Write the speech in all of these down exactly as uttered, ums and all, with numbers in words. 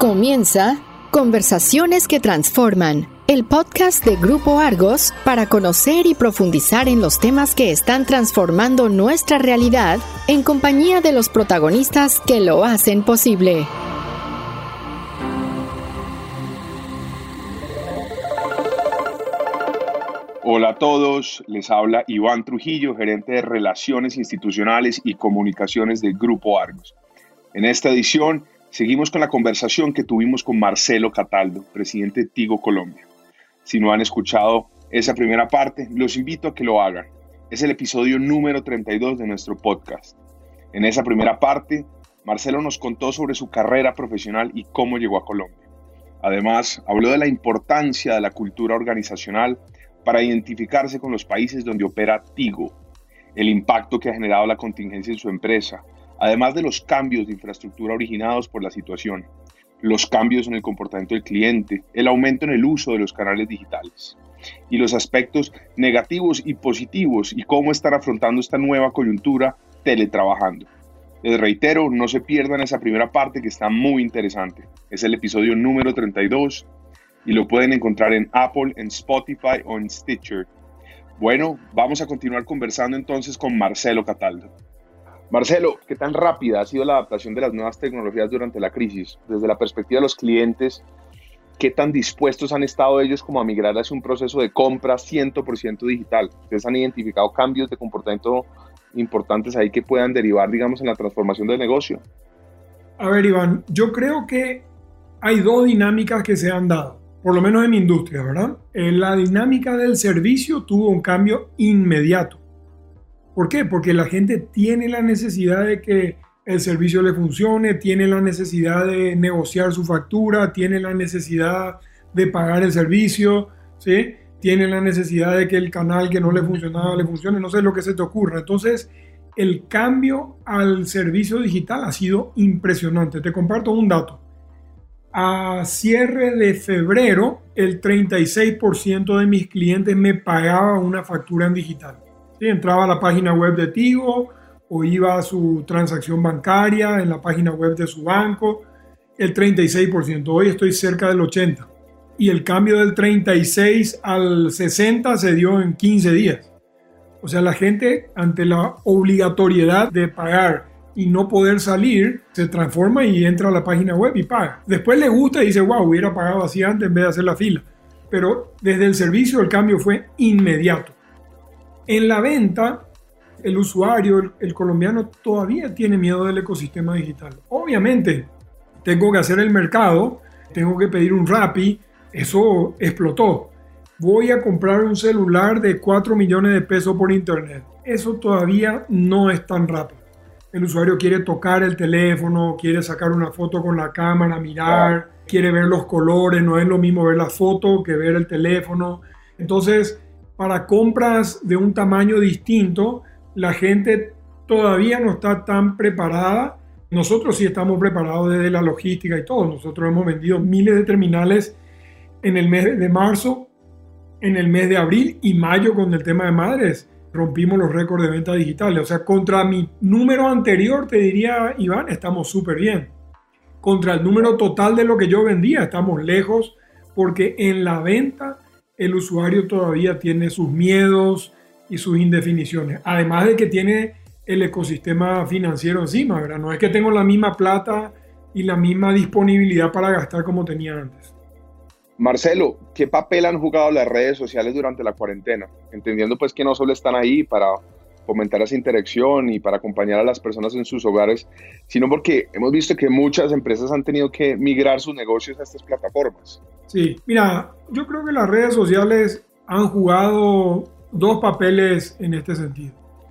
Comienza Conversaciones que Transforman, el podcast de Grupo Argos para conocer y profundizar en los temas que están transformando nuestra realidad en compañía de los protagonistas que lo hacen posible. Hola a todos, les habla Iván Trujillo, gerente de Relaciones Institucionales y Comunicaciones del Grupo Argos. En esta edición seguimos con la conversación que tuvimos con Marcelo Cataldo, presidente de Tigo Colombia. Si no han escuchado esa primera parte, los invito a que lo hagan. Es el episodio número treinta y dos de nuestro podcast. En esa primera parte, Marcelo nos contó sobre su carrera profesional y cómo llegó a Colombia. Además, habló de la importancia de la cultura organizacional para identificarse con los países donde opera Tigo, el impacto que ha generado la contingencia en su empresa, además de los cambios de infraestructura originados por la situación, los cambios en el comportamiento del cliente, el aumento en el uso de los canales digitales y los aspectos negativos y positivos y cómo están afrontando esta nueva coyuntura teletrabajando. Les reitero, no se pierdan esa primera parte que está muy interesante. Es el episodio número treinta y dos y lo pueden encontrar en Apple, en Spotify o en Stitcher. Bueno, vamos a continuar conversando entonces con Marcelo Cataldo. Marcelo, ¿qué tan rápida ha sido la adaptación de las nuevas tecnologías durante la crisis? Desde la perspectiva de los clientes, ¿qué tan dispuestos han estado ellos como a migrar hacia un proceso de compra cien por ciento digital? ¿Ustedes han identificado cambios de comportamiento importantes ahí que puedan derivar, digamos, en la transformación del negocio? A ver, Iván, yo creo que hay dos dinámicas que se han dado, por lo menos en mi industria, ¿verdad? Eh, la dinámica del servicio tuvo un cambio inmediato. ¿Por qué? Porque la gente tiene la necesidad de que el servicio le funcione, tiene la necesidad de negociar su factura, tiene la necesidad de pagar el servicio, ¿sí? Tiene la necesidad de que el canal que no le funcionaba le funcione, no sé lo que se te ocurra. Entonces, el cambio al servicio digital ha sido impresionante. Te comparto un dato. A cierre de febrero, el treinta y seis por ciento de mis clientes me pagaba una factura en digital. ¿Sí? Entraba a la página web de Tigo o iba a su transacción bancaria en la página web de su banco. El treinta y seis por ciento. Hoy estoy cerca del ochenta por ciento. Y el cambio del treinta y seis al sesenta se dio en quince días. O sea, la gente ante la obligatoriedad de pagar y no poder salir, se transforma y entra a la página web y paga. Después le gusta y dice, wow, hubiera pagado así antes en vez de hacer la fila. Pero desde el servicio el cambio fue inmediato. En la venta, el usuario, el, el colombiano, todavía tiene miedo del ecosistema digital. Obviamente, tengo que hacer el mercado, tengo que pedir un Rappi, eso explotó. Voy a comprar un celular de cuatro millones de pesos por internet. Eso todavía no es tan rápido. El usuario quiere tocar el teléfono, quiere sacar una foto con la cámara, mirar, quiere ver los colores, no es lo mismo ver la foto que ver el teléfono. Entonces, para compras de un tamaño distinto, la gente todavía no está tan preparada. Nosotros sí estamos preparados desde la logística y todo. Nosotros hemos vendido miles de terminales en el mes de marzo, en el mes de abril y mayo con el tema de madres. Rompimos los récords de ventas digitales. O sea, contra mi número anterior, te diría, Iván, estamos súper bien. Contra el número total de lo que yo vendía, estamos lejos porque en la venta el usuario todavía tiene sus miedos y sus indefiniciones. Además de que tiene el ecosistema financiero encima, ¿verdad? No es que tengo la misma plata y la misma disponibilidad para gastar como tenía antes. Marcelo, ¿qué papel han jugado las redes sociales durante la cuarentena? Entendiendo pues que no solo están ahí para fomentar esa interacción y para acompañar a las personas en sus hogares, sino porque hemos visto que muchas empresas han tenido que migrar sus negocios a estas plataformas. Sí, mira, yo creo que las redes sociales han jugado dos papeles en este sentido.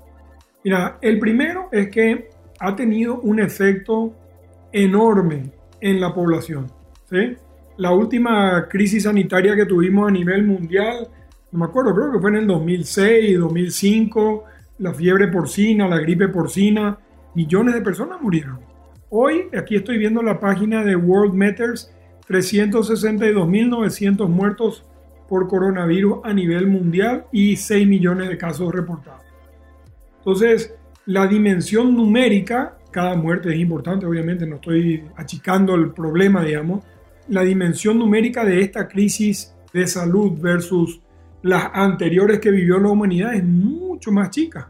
Mira, el primero es que ha tenido un efecto enorme en la población, ¿sí? La última crisis sanitaria que tuvimos a nivel mundial, no me acuerdo, creo que fue en el dos mil seis, dos mil cinco, la fiebre porcina, la gripe porcina, millones de personas murieron. Hoy, aquí estoy viendo la página de World Matters, trescientos sesenta y dos mil novecientos muertos por coronavirus a nivel mundial y seis millones de casos reportados. Entonces, la dimensión numérica cada muerte es importante, obviamente, no estoy achicando el problema, digamos. La dimensión numérica de esta crisis de salud versus las anteriores que vivió la humanidad es mucho más chica,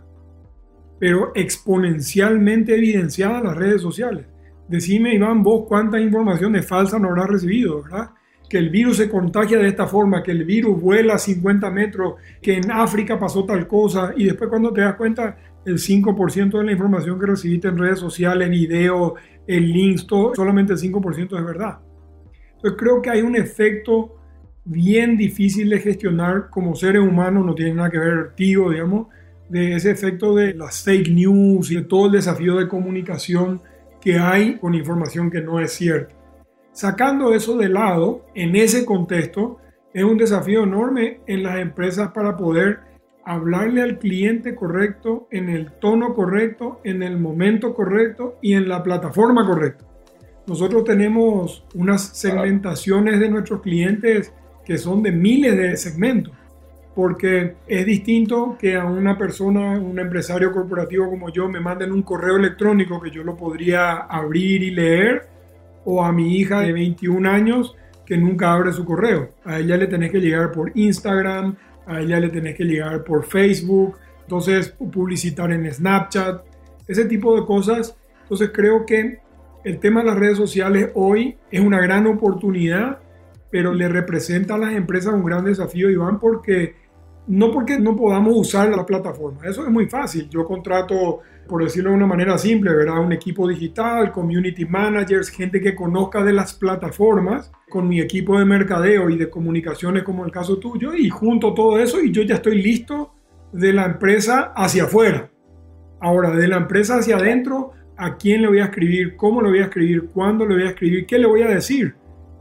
pero exponencialmente evidenciada en las redes sociales. Decime, Iván, vos cuánta información de falsa no habrás recibido, ¿verdad? Que el virus se contagia de esta forma, que el virus vuela a cincuenta metros, que en África pasó tal cosa, y después cuando te das cuenta, el cinco por ciento de la información que recibiste en redes sociales, video, el links, todo, solamente el cinco por ciento es verdad. Entonces creo que hay un efecto bien difícil de gestionar como seres humanos, no tiene nada que ver, tío, digamos, de ese efecto de las fake news y de todo el desafío de comunicación que hay con información que no es cierta. Sacando eso de lado, en ese contexto, es un desafío enorme en las empresas para poder hablarle al cliente correcto, en el tono correcto, en el momento correcto y en la plataforma correcta. Nosotros tenemos unas segmentaciones de nuestros clientes que son de miles de segmentos, porque es distinto que a una persona, un empresario corporativo como yo, me manden un correo electrónico que yo lo podría abrir y leer, o a mi hija de veintiún años que nunca abre su correo. A ella le tenés que llegar por Instagram, a ella le tenés que llegar por Facebook, entonces publicitar en Snapchat, ese tipo de cosas. Entonces creo que el tema de las redes sociales hoy es una gran oportunidad, pero le representa a las empresas un gran desafío, Iván, porque no porque no podamos usar la plataforma. Eso es muy fácil. Yo contrato, por decirlo de una manera simple, ¿verdad?, un equipo digital, community managers, gente que conozca de las plataformas, con mi equipo de mercadeo y de comunicaciones como el caso tuyo, y junto todo eso y yo ya estoy listo de la empresa hacia afuera. Ahora, de la empresa hacia adentro, ¿a quién le voy a escribir? ¿Cómo le voy a escribir? ¿Cuándo le voy a escribir? ¿Qué le voy a decir?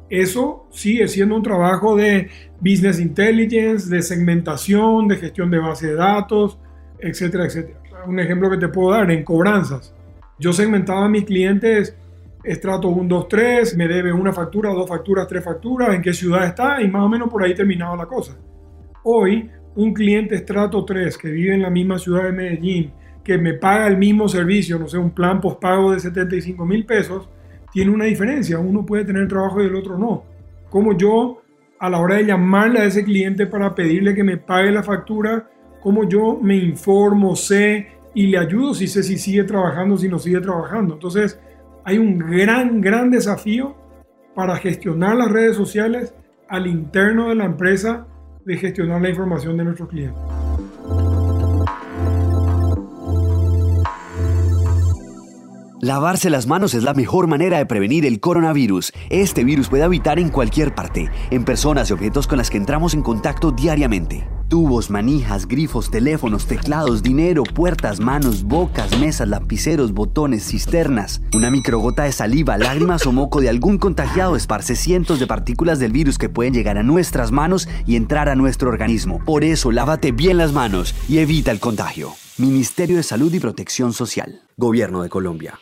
Eso sigue siendo un trabajo de business intelligence, de segmentación, de gestión de base de datos, etcétera, etcétera. Un ejemplo que te puedo dar, en cobranzas. Yo segmentaba a mis clientes, estrato uno, dos, tres, me debe una factura, dos facturas, tres facturas, en qué ciudad está, y más o menos por ahí terminaba la cosa. Hoy, un cliente estrato tres que vive en la misma ciudad de Medellín, que me paga el mismo servicio, no sé, un plan postpago de setenta y cinco mil pesos, tiene una diferencia. Uno puede tener trabajo y el otro no. Como yo, a la hora de llamarle a ese cliente para pedirle que me pague la factura, como yo me informo, sé y le ayudo si sé si sigue trabajando, si no sigue trabajando. Entonces, hay un gran, gran desafío para gestionar las redes sociales al interno de la empresa, de gestionar la información de nuestros clientes. Lavarse las manos es la mejor manera de prevenir el coronavirus. Este virus puede habitar en cualquier parte, en personas y objetos con las que entramos en contacto diariamente. Tubos, manijas, grifos, teléfonos, teclados, dinero, puertas, manos, bocas, mesas, lapiceros, botones, cisternas. Una microgota de saliva, lágrimas o moco de algún contagiado esparce cientos de partículas del virus que pueden llegar a nuestras manos y entrar a nuestro organismo. Por eso, lávate bien las manos y evita el contagio. Ministerio de Salud y Protección Social. Gobierno de Colombia.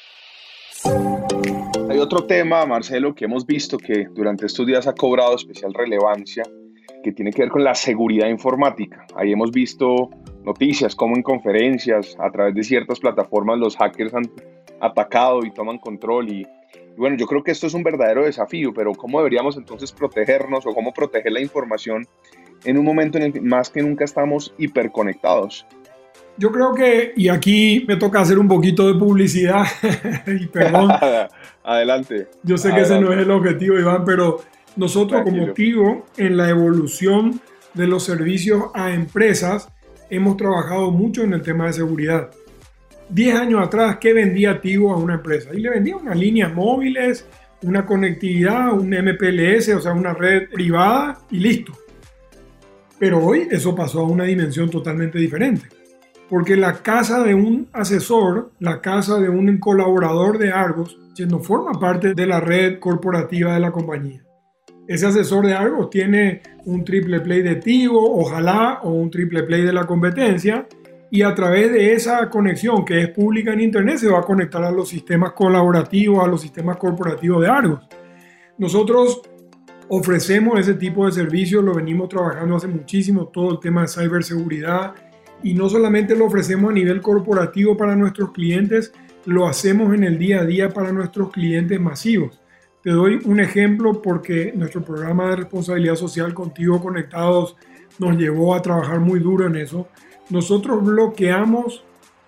Hay otro tema, Marcelo, que hemos visto que durante estos días ha cobrado especial relevancia, que tiene que ver con la seguridad informática. Ahí hemos visto noticias como en conferencias, a través de ciertas plataformas, los hackers han atacado y toman control. Y, y bueno, yo creo que esto es un verdadero desafío, pero ¿cómo deberíamos entonces protegernos o cómo proteger la información en un momento en el que más que nunca estamos hiperconectados? Yo creo que, y aquí me toca hacer un poquito de publicidad, y perdón. Adelante. Yo sé Adelante. que ese no es el objetivo, Iván, pero nosotros Tranquilo. Como Tigo, en la evolución de los servicios a empresas, hemos trabajado mucho en el tema de seguridad. Diez años atrás, ¿qué vendía Tigo a una empresa? Y le vendía unas líneas móviles, una conectividad, un M P L S, o sea, una red privada, y listo. Pero hoy eso pasó a una dimensión totalmente diferente. Porque la casa de un asesor, la casa de un colaborador de Argos, no forma parte de la red corporativa de la compañía. Ese asesor de Argos tiene un triple play de Tigo, ojalá, o un triple play de la competencia, y a través de esa conexión que es pública en Internet se va a conectar a los sistemas colaborativos, a los sistemas corporativos de Argos. Nosotros ofrecemos ese tipo de servicios, lo venimos trabajando hace muchísimo, todo el tema de ciberseguridad. Y no solamente lo ofrecemos a nivel corporativo para nuestros clientes, lo hacemos en el día a día para nuestros clientes masivos. Te doy un ejemplo porque nuestro programa de responsabilidad social Contigo Conectados nos llevó a trabajar muy duro en eso. Nosotros bloqueamos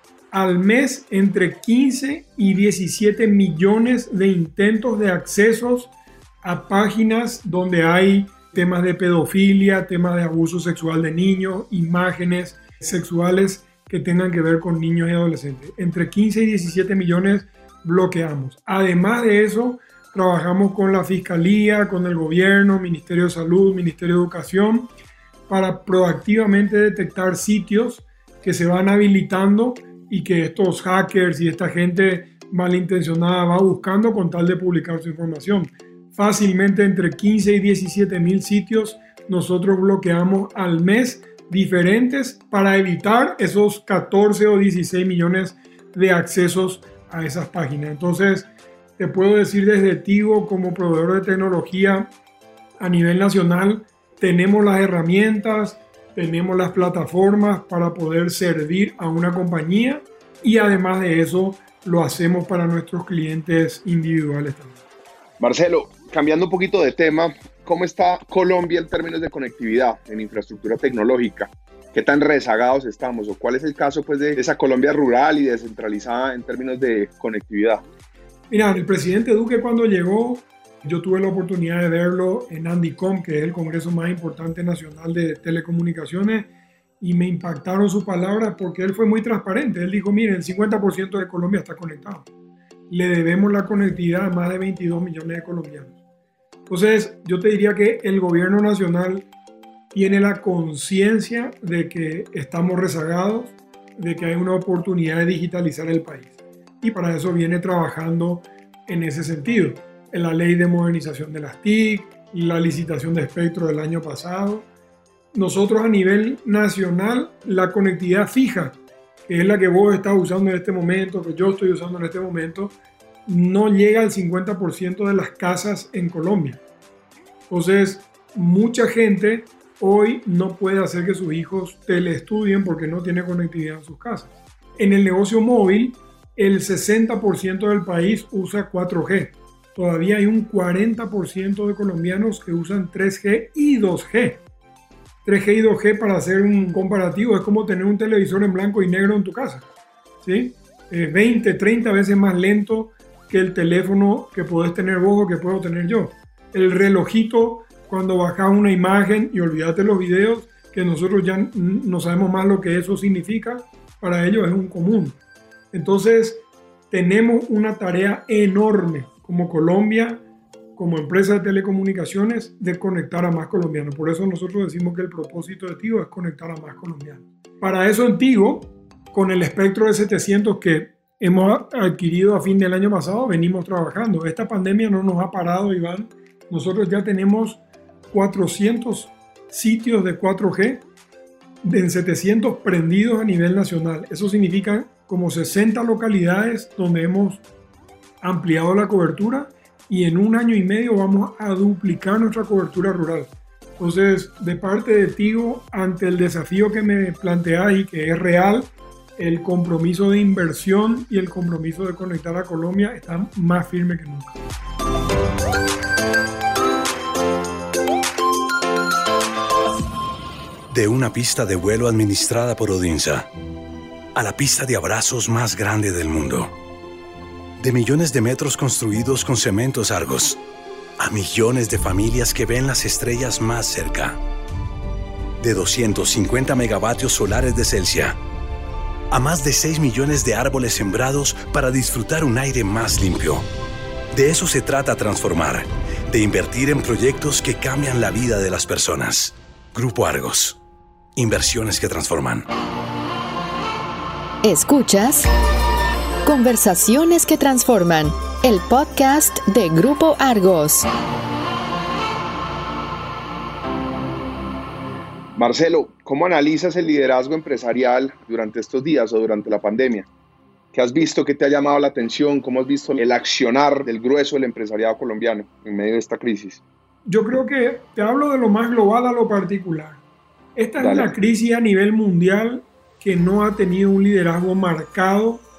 al mes entre quince y diecisiete millones de intentos de accesos a páginas donde hay temas de pedofilia, temas de abuso sexual de niños, imágenes sexuales que tengan que ver con niños y adolescentes. Entre quince y diecisiete millones bloqueamos. Además de eso, trabajamos con la Fiscalía, con el Gobierno, Ministerio de Salud, Ministerio de Educación, para proactivamente detectar sitios que se van habilitando y que estos hackers y esta gente malintencionada va buscando con tal de publicar su información. Fácilmente entre quince y diecisiete mil sitios nosotros bloqueamos al mes diferentes para evitar esos catorce o dieciséis millones de accesos a esas páginas. Entonces, te puedo decir desde Tigo, como proveedor de tecnología a nivel nacional, tenemos las herramientas, tenemos las plataformas para poder servir a una compañía y además de eso lo hacemos para nuestros clientes individuales también. Marcelo, cambiando un poquito de tema, ¿cómo está Colombia en términos de conectividad, en infraestructura tecnológica? ¿Qué tan rezagados estamos? ¿O cuál es el caso pues, de esa Colombia rural y descentralizada en términos de conectividad? Mira, el presidente Duque cuando llegó, yo tuve la oportunidad de verlo en Andicom, que es el congreso más importante nacional de telecomunicaciones, y me impactaron sus palabras porque él fue muy transparente. Él dijo, miren, el cincuenta por ciento de Colombia está conectado. Le debemos la conectividad a más de veintidós millones de colombianos. Entonces, yo te diría que el gobierno nacional tiene la conciencia de que estamos rezagados, de que hay una oportunidad de digitalizar el país. Y para eso viene trabajando en ese sentido. En la ley de modernización de las T I C, la licitación de espectro del año pasado. Nosotros a nivel nacional, la conectividad fija, que es la que vos estás usando en este momento, que yo estoy usando en este momento, no llega al cincuenta por ciento de las casas en Colombia. Entonces, mucha gente hoy no puede hacer que sus hijos teleestudien porque no tiene conectividad en sus casas. En el negocio móvil, el sesenta por ciento del país usa cuatro G. Todavía hay un cuarenta por ciento de colombianos que usan tres G y dos G. tres G y dos G, para hacer un comparativo, es como tener un televisor en blanco y negro en tu casa, ¿sí? Eh, veinte, treinta veces más lento que el teléfono que podés tener vos o que puedo tener yo. El relojito, cuando bajás una imagen y olvídate los videos, que nosotros ya no sabemos más lo que eso significa, para ellos es un común. Entonces, tenemos una tarea enorme como Colombia, como empresa de telecomunicaciones, de conectar a más colombianos. Por eso nosotros decimos que el propósito de Tigo es conectar a más colombianos. Para eso en Tigo, con el espectro de setecientos que hemos adquirido a fin del año pasado, venimos trabajando. Esta pandemia no nos ha parado, Iván. Nosotros ya tenemos cuatrocientos sitios de cuatro G en setecientos prendidos a nivel nacional. Eso significa como sesenta localidades donde hemos ampliado la cobertura y en un año y medio vamos a duplicar nuestra cobertura rural. Entonces, de parte de Tigo, ante el desafío que me planteas y que es real, el compromiso de inversión y el compromiso de conectar a Colombia están más firme que nunca. De una pista de vuelo administrada por Odinsa a la pista de abrazos más grande del mundo. De millones de metros construidos con cementos Argos a millones de familias que ven las estrellas más cerca. De doscientos cincuenta megavatios solares de Celsia a más de seis millones de árboles sembrados para disfrutar un aire más limpio. De eso se trata transformar, de invertir en proyectos que cambian la vida de las personas. Grupo Argos. Inversiones que transforman. Escuchas Conversaciones que Transforman, el podcast de Grupo Argos. Marcelo, ¿cómo analizas el liderazgo empresarial durante estos días o durante la pandemia? ¿Qué has visto? ¿Qué te ha llamado la atención? ¿Cómo has visto el accionar del grueso del empresariado colombiano en medio de esta crisis? Yo creo que te hablo de lo más global a lo particular. Esta Dale. es la crisis a nivel mundial que no ha tenido un liderazgo marcado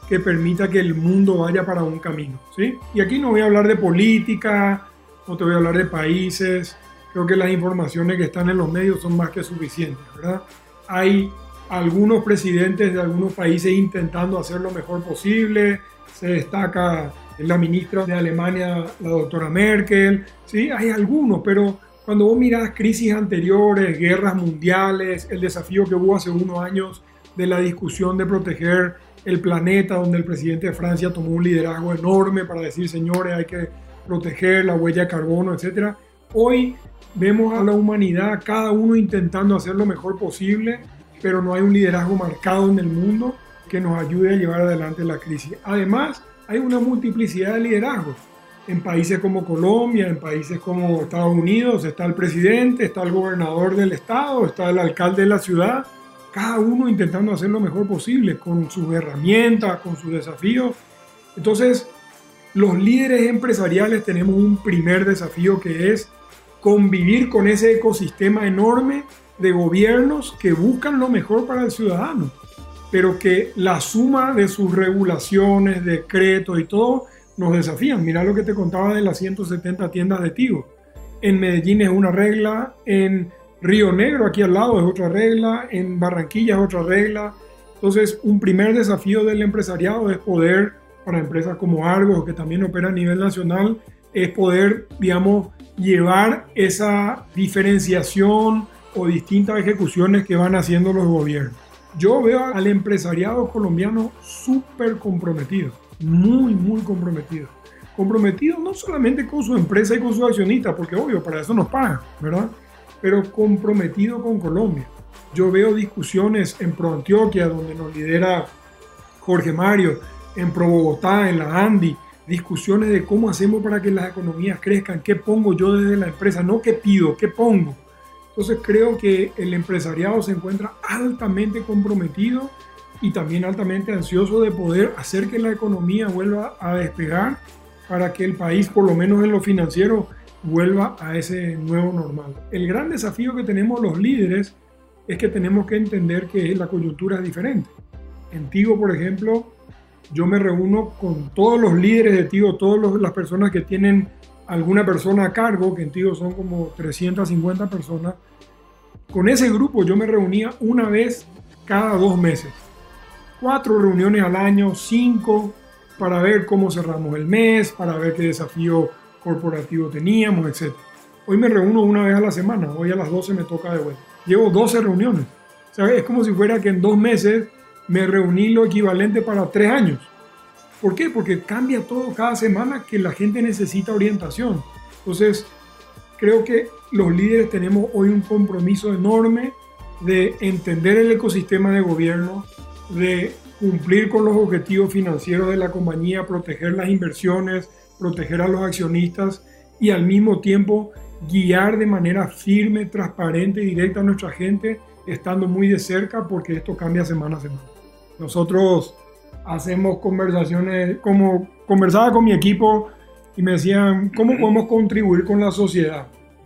que permita que el mundo vaya para un camino, ¿sí? Y aquí no voy a hablar de política, no te voy a hablar de países. Creo que las informaciones que están en los medios son más que suficientes, ¿verdad? Hay algunos presidentes de algunos países intentando hacer lo mejor posible. Se destaca la ministra de Alemania, la doctora Merkel, ¿sí? Hay algunos, pero cuando vos mirás crisis anteriores, guerras mundiales, el desafío que hubo hace unos años de la discusión de proteger el planeta, donde el presidente de Francia tomó un liderazgo enorme para decir, señores, hay que proteger la huella de carbono, etcétera. Hoy vemos a la humanidad, cada uno intentando hacer lo mejor posible, pero no hay un liderazgo marcado en el mundo que nos ayude a llevar adelante la crisis. Además, hay una multiplicidad de liderazgos. En países como Colombia, en países como Estados Unidos, está el presidente, está el gobernador del estado, está el alcalde de la ciudad, cada uno intentando hacer lo mejor posible con sus herramientas, con sus desafíos. Entonces, los líderes empresariales tenemos un primer desafío, que es convivir con ese ecosistema enorme de gobiernos que buscan lo mejor para el ciudadano, pero que la suma de sus regulaciones, decretos y todo nos desafían. Mira lo que te contaba de las ciento setenta tiendas de Tigo. En Medellín es una regla, en Río Negro, aquí al lado, es otra regla, en Barranquilla es otra regla. Entonces, un primer desafío del empresariado es poder, para empresas como Argos, que también opera a nivel nacional, es poder, digamos, llevar esa diferenciación o distintas ejecuciones que van haciendo los gobiernos. Yo veo al empresariado colombiano súper comprometido, muy, muy comprometido. Comprometido no solamente con su empresa y con sus accionistas, porque obvio, para eso nos pagan, ¿verdad? Pero comprometido con Colombia. Yo veo discusiones en ProAntioquia, donde nos lidera Jorge Mario, en Pro Bogotá, en la ANDI, discusiones de cómo hacemos para que las economías crezcan, qué pongo yo desde la empresa, no qué pido, qué pongo. Entonces creo que el empresariado se encuentra altamente comprometido y también altamente ansioso de poder hacer que la economía vuelva a despegar para que el país, por lo menos en lo financiero, vuelva a ese nuevo normal. El gran desafío que tenemos los líderes es que tenemos que entender que la coyuntura es diferente. En Tigo, por ejemplo, yo me reúno con todos los líderes de Tigo, todas las personas que tienen alguna persona a cargo, que en Tigo son como trescientas cincuenta personas. Con ese grupo yo me reunía una vez cada dos meses. Cuatro reuniones al año, cinco, para ver cómo cerramos el mes, para ver qué desafío corporativo teníamos, etcétera. Hoy me reúno una vez a la semana, hoy a las doce me toca de vuelta. Llevo doce reuniones. O sea, es como si fuera que en dos meses me reuní lo equivalente para tres años. ¿Por qué? Porque cambia todo cada semana, que la gente necesita orientación. Entonces, creo que los líderes tenemos hoy un compromiso enorme de entender el ecosistema de gobierno, de cumplir con los objetivos financieros de la compañía, proteger las inversiones, proteger a los accionistas y al mismo tiempo guiar de manera firme, transparente y directa a nuestra gente, estando muy de cerca, porque esto cambia semana a semana. Nosotros hacemos conversaciones, como conversaba con mi equipo y me decían, ¿cómo podemos contribuir con la sociedad?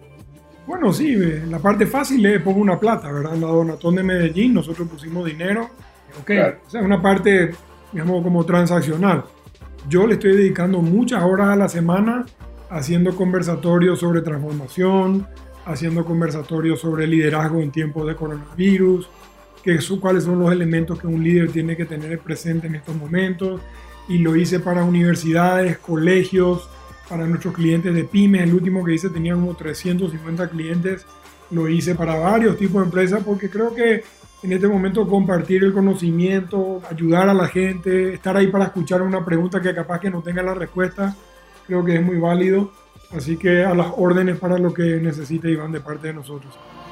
Bueno, sí, la parte fácil es pongo una plata, ¿verdad? En la Donatón de Medellín nosotros pusimos dinero, ok, claro. O sea, una parte, digamos, como transaccional. Yo le estoy dedicando muchas horas a la semana haciendo conversatorios sobre transformación, haciendo conversatorios sobre liderazgo en tiempos de coronavirus, que es, cuáles son los elementos que un líder tiene que tener presente en estos momentos. Y lo hice para universidades, colegios, para nuestros clientes de pymes. El último que hice tenía como trescientos cincuenta clientes. Lo hice para varios tipos de empresas, porque creo que en este momento compartir el conocimiento, ayudar a la gente, estar ahí para escuchar una pregunta que capaz que no tenga la respuesta, creo que es muy válido. Así que a las órdenes para lo que necesite Iván de parte de nosotros.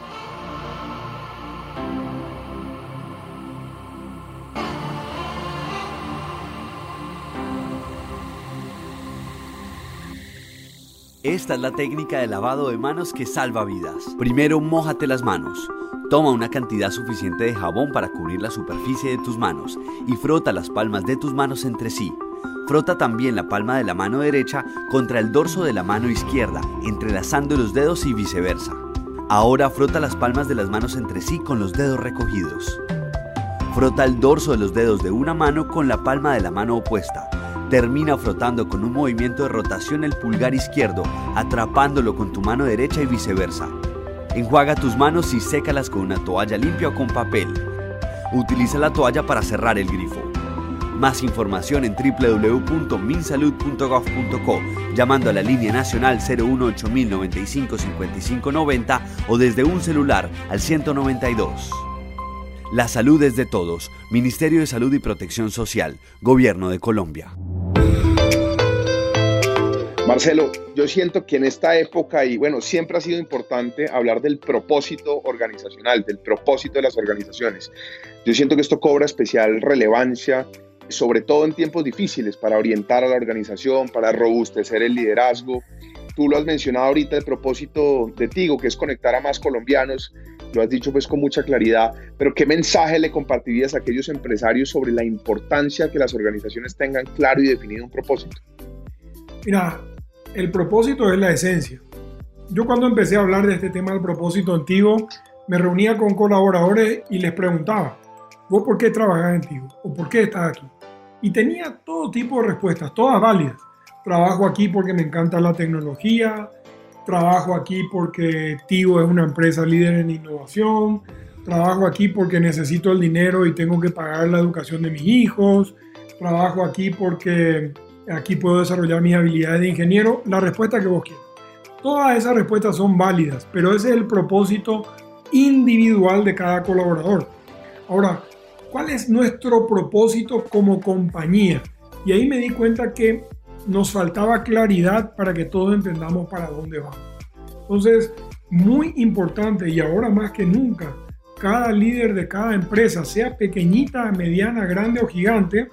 Esta es la técnica de lavado de manos que salva vidas. Primero, mójate las manos. Toma una cantidad suficiente de jabón para cubrir la superficie de tus manos y frota las palmas de tus manos entre sí. Frota también la palma de la mano derecha contra el dorso de la mano izquierda, entrelazando los dedos y viceversa. Ahora frota las palmas de las manos entre sí con los dedos recogidos. Frota el dorso de los dedos de una mano con la palma de la mano opuesta. Termina frotando con un movimiento de rotación el pulgar izquierdo, atrapándolo con tu mano derecha y viceversa. Enjuaga tus manos y sécalas con una toalla limpia o con papel. Utiliza la toalla para cerrar el grifo. Más información en doble u doble u doble u punto minsalud punto gov punto co, llamando a la línea nacional cero uno ocho mil noventa y cinco cincuenta y cinco noventa o desde un celular al ciento noventa y dos. La salud es de todos. Ministerio de Salud y Protección Social, Gobierno de Colombia. Marcelo, yo siento que en esta época, y bueno, siempre ha sido importante hablar del propósito organizacional, del propósito de las organizaciones. Yo siento que esto cobra especial relevancia, sobre todo en tiempos difíciles, para orientar a la organización, para robustecer el liderazgo. Tú lo has mencionado ahorita, el propósito de Tigo, que es conectar a más colombianos, lo has dicho pues con mucha claridad, pero ¿qué mensaje le compartirías a aquellos empresarios sobre la importancia que las organizaciones tengan claro y definido un propósito? Mira, el propósito es la esencia. Yo cuando empecé a hablar de este tema del propósito en Tigo, me reunía con colaboradores y les preguntaba, ¿vos por qué trabajás en Tigo? ¿O por qué estás aquí? Y tenía todo tipo de respuestas, todas válidas. Trabajo aquí porque me encanta la tecnología, trabajo aquí porque Tigo es una empresa líder en innovación, trabajo aquí porque necesito el dinero y tengo que pagar la educación de mis hijos, trabajo aquí porque aquí puedo desarrollar mis habilidades de ingeniero, la respuesta que vos quieras. Todas esas respuestas son válidas, pero ese es el propósito individual de cada colaborador. Ahora, ¿cuál es nuestro propósito como compañía? Y ahí me di cuenta que nos faltaba claridad para que todos entendamos para dónde vamos. Entonces, muy importante y ahora más que nunca, cada líder de cada empresa, sea pequeñita, mediana, grande o gigante,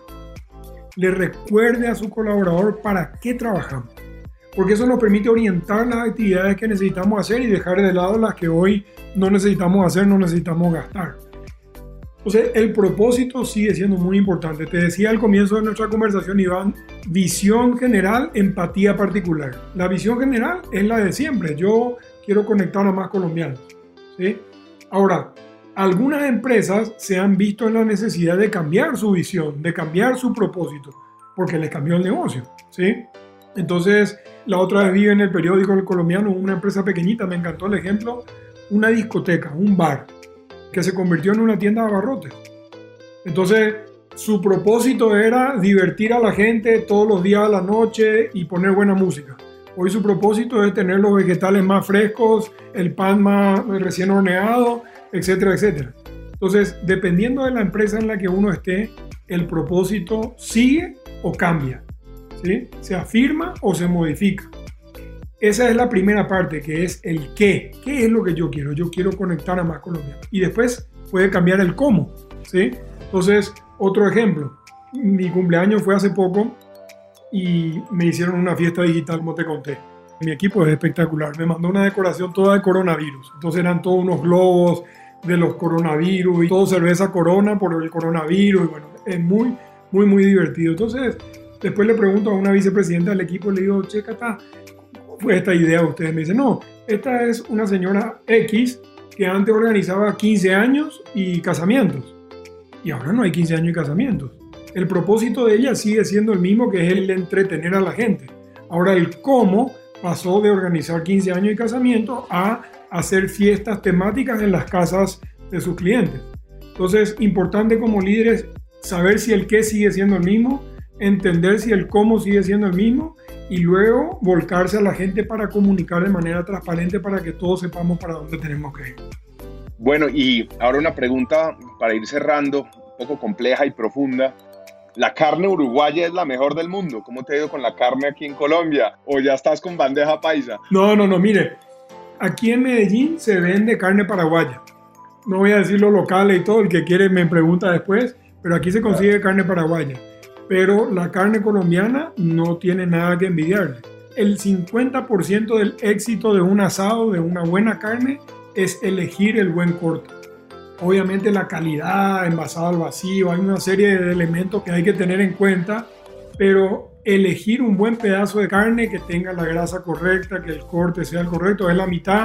le recuerde a su colaborador para qué trabajamos. Porque eso nos permite orientar las actividades que necesitamos hacer y dejar de lado las que hoy no necesitamos hacer, no necesitamos gastar. Entonces, el propósito sigue siendo muy importante. Te decía al comienzo de nuestra conversación, Iván, visión general, empatía particular. La visión general es la de siempre. Yo quiero conectar a más colombianos, ¿sí? Ahora, algunas empresas se han visto en la necesidad de cambiar su visión, de cambiar su propósito, porque les cambió el negocio, ¿sí? Entonces, la otra vez vi en el periódico El Colombiano una empresa pequeñita, me encantó el ejemplo, una discoteca, un bar, que se convirtió en una tienda de abarrotes. Entonces, su propósito era divertir a la gente todos los días a la noche y poner buena música. Hoy su propósito es tener los vegetales más frescos, el pan más recién horneado, etcétera, etcétera. Entonces, dependiendo de la empresa en la que uno esté, el propósito sigue o cambia, ¿sí? Se afirma o se modifica. Esa es la primera parte, que es el qué. ¿Qué es lo que yo quiero? Yo quiero conectar a más colombianos. Y después puede cambiar el cómo, ¿sí? Entonces, otro ejemplo. Mi cumpleaños fue hace poco y me hicieron una fiesta digital, como te conté. Mi equipo es espectacular. Me mandó una decoración toda de coronavirus. Entonces eran todos unos globos de los coronavirus y todo cerveza Corona por el coronavirus. Y bueno, es muy, muy, muy divertido. Entonces, después le pregunto a una vicepresidenta del equipo, le digo, che, Cata, fue esta idea? Ustedes me dicen, no, esta es una señora X que antes organizaba quince años y casamientos y ahora no hay quince años y casamientos. El propósito de ella sigue siendo el mismo, que es el de entretener a la gente. Ahora el cómo pasó de organizar quince años y casamientos a hacer fiestas temáticas en las casas de sus clientes. Entonces, importante como líderes saber si el qué sigue siendo el mismo, entender si el cómo sigue siendo el mismo y luego volcarse a la gente para comunicar de manera transparente para que todos sepamos para dónde tenemos que ir. Bueno, y ahora una pregunta para ir cerrando, un poco compleja y profunda. ¿La carne uruguaya es la mejor del mundo? ¿Cómo te ha ido con la carne aquí en Colombia? ¿O ya estás con bandeja paisa? No, no, no, mire, aquí en Medellín se vende carne paraguaya. No voy a decir los locales y todo, el que quiere me pregunta después, pero aquí se consigue claro. carne paraguaya. Pero la carne colombiana no tiene nada que envidiarle. El cincuenta por ciento del éxito de un asado, de una buena carne, es elegir el buen corte. Obviamente la calidad, envasado al vacío, hay una serie de elementos que hay que tener en cuenta, pero elegir un buen pedazo de carne que tenga la grasa correcta, que el corte sea el correcto, es la mitad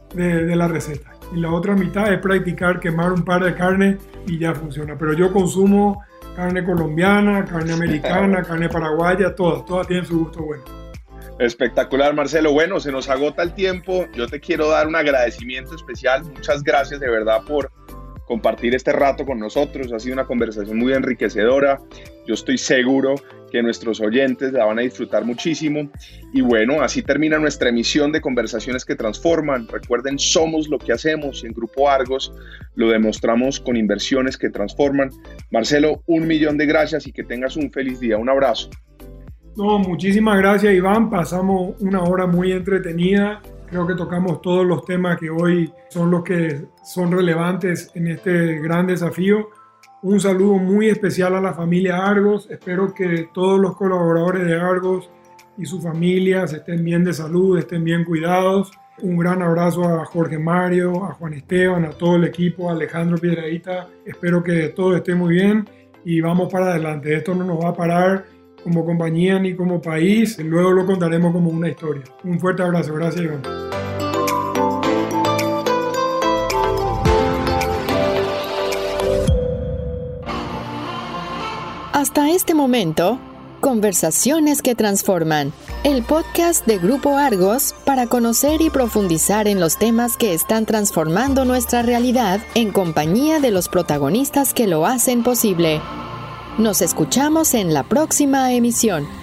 de, de la receta. Y la otra mitad es practicar quemar un par de carne y ya funciona. Pero yo consumo carne colombiana, carne americana, carne paraguaya, todas, todas tienen su gusto bueno. Espectacular, Marcelo. Bueno, se nos agota el tiempo. Yo te quiero dar un agradecimiento especial. Muchas gracias de verdad por compartir este rato con nosotros. Ha sido una conversación muy enriquecedora. Yo estoy seguro que nuestros oyentes la van a disfrutar muchísimo. Y bueno, así termina nuestra emisión de Conversaciones que Transforman. Recuerden, somos lo que hacemos y en Grupo Argos lo demostramos con inversiones que transforman. Marcelo, un millón de gracias y que tengas un feliz día. Un abrazo. No, muchísimas gracias, Iván. Pasamos una hora muy entretenida. Creo que tocamos todos los temas que hoy son los que son relevantes en este gran desafío. Un saludo muy especial a la familia Argos. Espero que todos los colaboradores de Argos y sus familias estén bien de salud, estén bien cuidados. Un gran abrazo a Jorge Mario, a Juan Esteban, a todo el equipo, a Alejandro Piedradita. Espero que todo esté muy bien y vamos para adelante. Esto no nos va a parar como compañía ni como país. Luego lo contaremos como una historia. Un fuerte abrazo. Gracias, Iván. Hasta este momento, Conversaciones que Transforman, el podcast de Grupo Argos para conocer y profundizar en los temas que están transformando nuestra realidad en compañía de los protagonistas que lo hacen posible. Nos escuchamos en la próxima emisión.